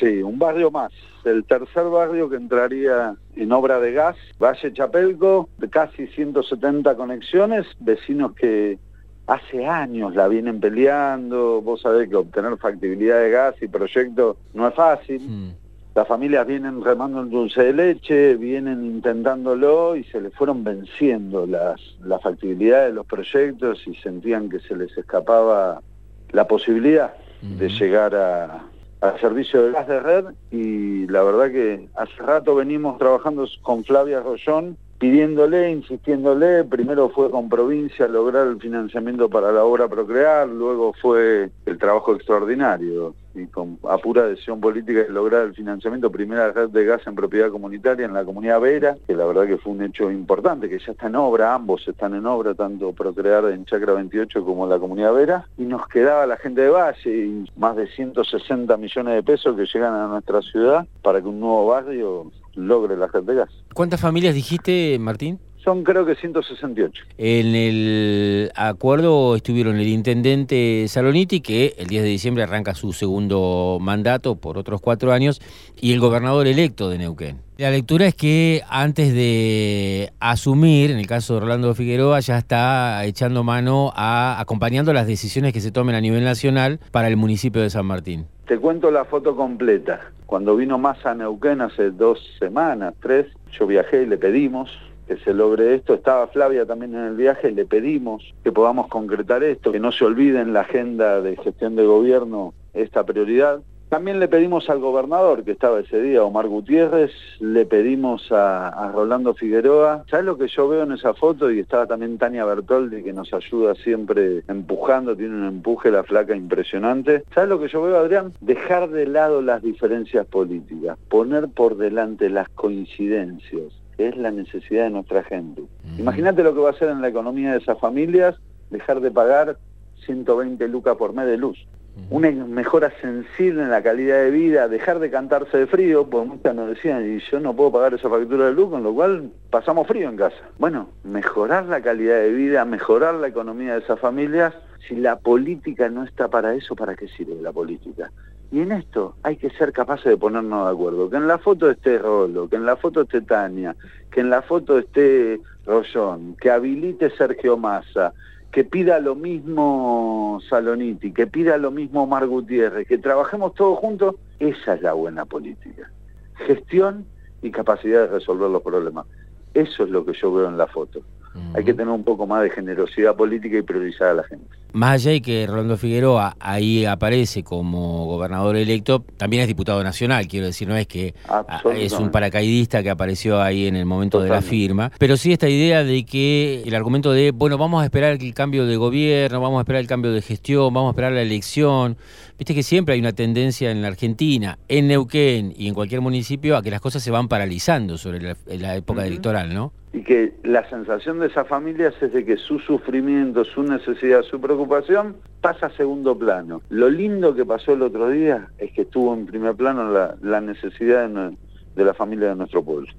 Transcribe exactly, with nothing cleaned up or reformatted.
Sí, un barrio más, el tercer barrio que entraría en obra de gas, Valle Chapelco, de casi ciento setenta conexiones, vecinos que hace años la vienen peleando. Vos sabés que obtener factibilidad de gas y proyectos no es fácil. Mm. Las familias vienen remando el dulce de leche, vienen intentándolo y se les fueron venciendo las, la factibilidad de los proyectos y sentían que se les escapaba la posibilidad uh-huh. de llegar a, al servicio de gas de red. Y la verdad que hace rato venimos trabajando con Flavia Rollón, pidiéndole, insistiéndole. Primero fue con provincia lograr el financiamiento para la obra Procrear, luego fue el trabajo extraordinario y con a pura decisión política de lograr el financiamiento, primera red de gas en propiedad comunitaria en la comunidad Vera, que la verdad que fue un hecho importante, que ya está en obra, ambos están en obra, tanto Procrear en Chacra veintiocho como la comunidad Vera, y nos quedaba la gente de Valle y más de ciento sesenta millones de pesos que llegan a nuestra ciudad para que un nuevo barrio logre la red de gas. ¿Cuántas familias dijiste, Martín? Son creo que ciento sesenta y ocho. En el acuerdo estuvieron el intendente Saloniti, que el diez de diciembre arranca su segundo mandato por otros cuatro años, y el gobernador electo de Neuquén. La lectura es que antes de asumir, en el caso de Rolando Figueroa, ya está echando mano a acompañando las decisiones que se tomen a nivel nacional para el municipio de San Martín. Te cuento la foto completa. Cuando vino Massa a Neuquén hace dos semanas, tres, yo viajé y le pedimos que se logre esto. Estaba Flavia también en el viaje y le pedimos que podamos concretar esto, que no se olvide en la agenda de gestión de gobierno esta prioridad. También le pedimos al gobernador que estaba ese día, Omar Gutiérrez, le pedimos a, a Rolando Figueroa. ¿Sabes lo que yo veo en esa foto? Y estaba también Tania Bertoldi, que nos ayuda siempre empujando, tiene un empuje la flaca impresionante. ¿Sabes lo que yo veo, Adrián? Dejar de lado las diferencias políticas, poner por delante las coincidencias, que es la necesidad de nuestra gente. Mm. Imagínate lo que va a hacer en la economía de esas familias, dejar de pagar ciento veinte lucas por mes de luz. Una mejora sensible en la calidad de vida, dejar de cantarse de frío, porque muchas nos decían, y yo no puedo pagar esa factura de luz, con lo cual pasamos frío en casa. Bueno, mejorar la calidad de vida, mejorar la economía de esas familias. Si la política no está para eso, ¿para qué sirve la política? Y en esto hay que ser capaces de ponernos de acuerdo. Que en la foto esté Rolo, que en la foto esté Tania, que en la foto esté Rollón, que habilite Sergio Massa, que pida lo mismo Saloniti, que pida lo mismo Omar Gutiérrez, que trabajemos todos juntos. Esa es la buena política. Gestión y capacidad de resolver los problemas. Eso es lo que yo veo en la foto. Uh-huh. Hay que tener un poco más de generosidad política y priorizar a la gente. Más allá de que Rolando Figueroa ahí aparece como gobernador electo, también es diputado nacional, quiero decir, no es que es un paracaidista que apareció ahí en el momento Totalmente. de la firma, pero sí esta idea de que el argumento de, bueno, vamos a esperar el cambio de gobierno, vamos a esperar el cambio de gestión, vamos a esperar la elección. Viste que siempre hay una tendencia en la Argentina, en Neuquén y en cualquier municipio, a que las cosas se van paralizando sobre la, la época uh-huh. electoral, ¿no? Y que la sensación de esas familias es de que su sufrimiento, su necesidad, su preocupación pasa a segundo plano. Lo lindo que pasó el otro día es que estuvo en primer plano la, la necesidad de, de la familia de nuestro pueblo.